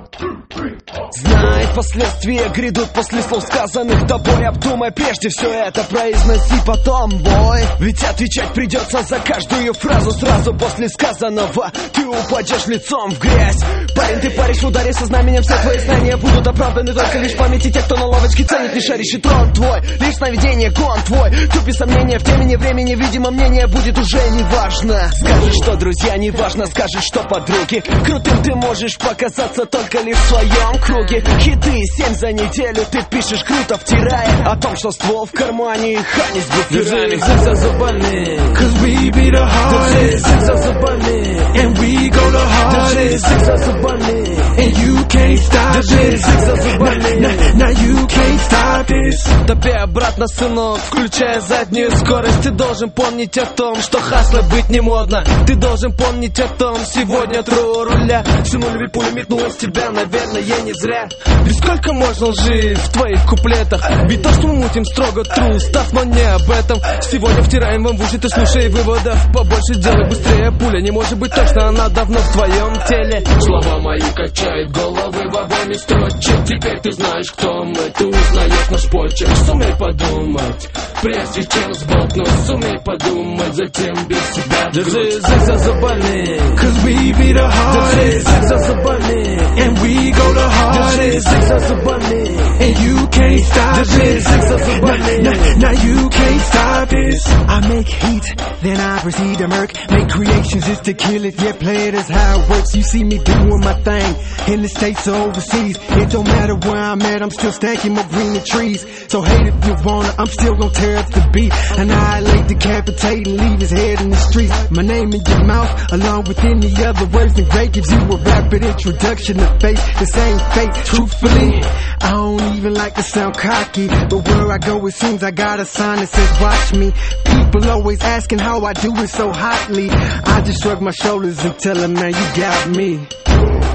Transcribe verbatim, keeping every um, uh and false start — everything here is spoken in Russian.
Знай, последствия грядут после слов сказанных тобой. Обдумай прежде все это, произноси потом, бой. Ведь отвечать придется за каждую фразу. Сразу после сказанного ты упадешь лицом в грязь. Парень, ты паришь в ударе со знаменем. Все твои знания будут оправданы только лишь в памяти тех, кто на лавочке ценит. Не шарящий трон твой, лишь сновидение, гон твой. Тупи сомнения в темени времени. Видимо, мнение будет уже неважно. Скажешь, что друзья, неважно. Скажешь, что подруги. Крутым ты можешь показаться только лишь в своем круге. Хиты семь за неделю ты пишешь круто, втирая о том, что ствол в кармане и хани с буферами. Язык за зубами, cause we be the hardest. Язык за зубами, and we go the hardest. Язык за зубами, and you can't stop this. Язык за зубами, now, now you can't stop this. Топи обратно, сынок, включая заднюю скорость. Ты должен помнить о том, что хасло быть не модно. Ты должен помнить о том, сегодня тру руля. Всю нулевую пуля метнулась в тебя, наверное, я не зря. Ведь сколько можно лжи в твоих куплетах? Ведь то, что мы мутим, строго true stuff, но не об этом. Сегодня втираем вам в уши, ты слушай выводов. Побольше делай, быстрее, пуля не может быть точно, она давно в твоем теле. Слова мои качают головы в обойме строчек. Теперь ты знаешь, кто мы, ты узнаешь наш почерк. Сумей подумать, прежде чем сболтнуть. Сумей подумать, затем без себя. Держи язык за зубами, cause we be the hardest. держи язык за зубами, and we go the hardest. держи язык за зубами, and you can't stop держи язык за зубами. Now, now you can't stop this. I make heat, then I proceed to murk. Make creations just to kill it, yeah, play it as how it works. You see me doing my thing, in the States or overseas. It don't matter where I'm at, I'm still stacking more green than trees. So hate if you wanna, I'm still gonna tear up the beat. Annihilate, decapitate, and leave his head in the streets. My name in your mouth, along with any other words than great, gives you a rapid introduction to face the same fate. Truthfully, I don't even like to sound cocky, but where I go it seems I got a sign that says watch me. People always asking how I do it so hotly. I just shrug my shoulders and tell them, man, you got me.